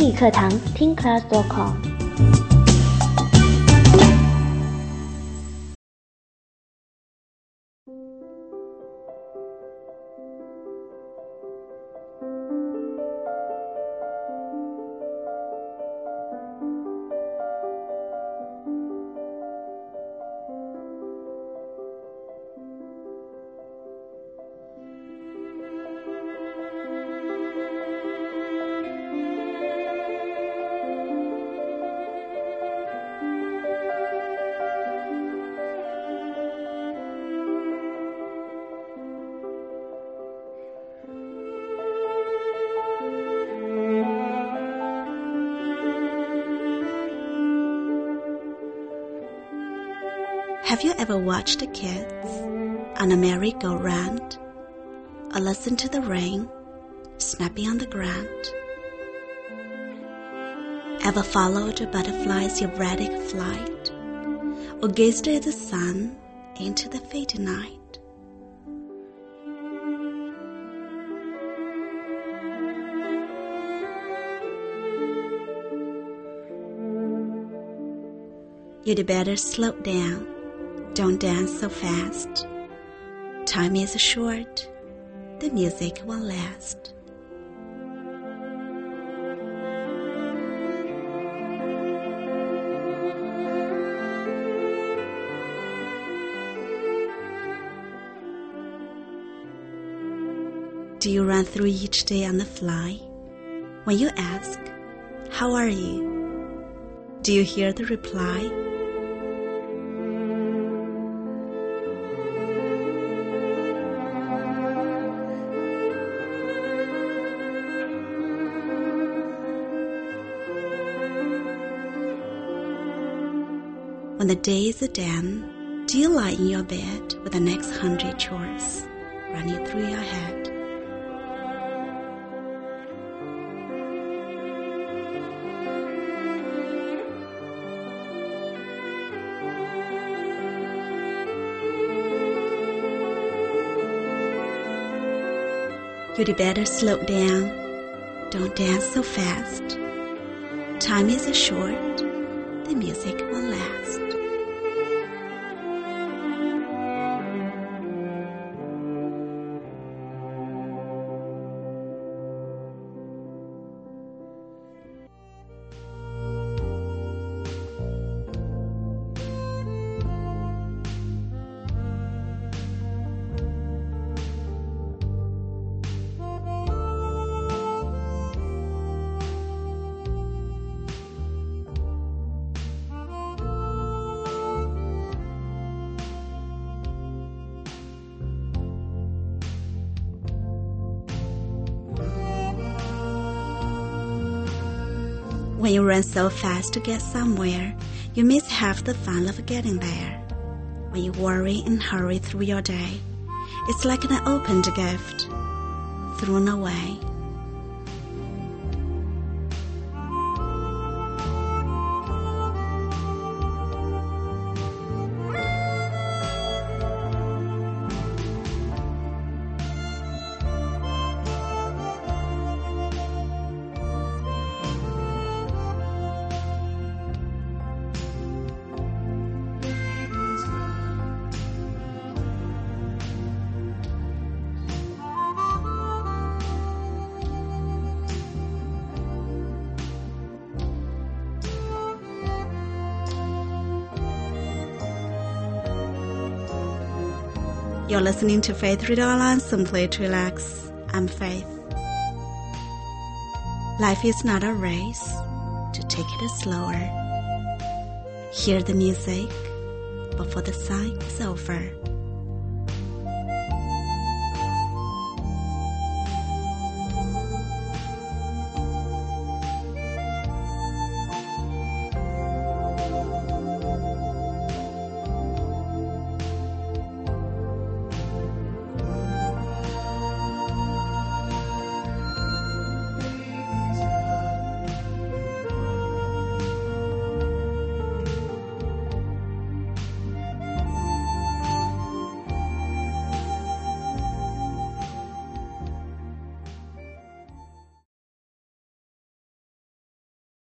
英语课堂听 class.com。 Have you ever watched the kids on a merry-go-round, or listened to the rain snapping on the ground? Ever followed a butterfly's erratic flight, or gazed at the sun into the fading night? You'd better slow down. Don't dance so fast. Time is short. The music will last. Do you run through each day on the fly? When you ask, "How are you?" do you hear the reply? When the day is done, do you lie in your bed with the next 100 chores running through your head? You'd better slow down. Don't dance so fast. Time is short. The music will last. When you run so fast to get somewhere, you miss half the fun of getting there. When you worry and hurry through your day, it's like an opened gift thrown away. You're listening to Faith Radio Online, Simply to Relax. I'm Faith. Life is not a race. To take it slower. Hear the music before the sun is over.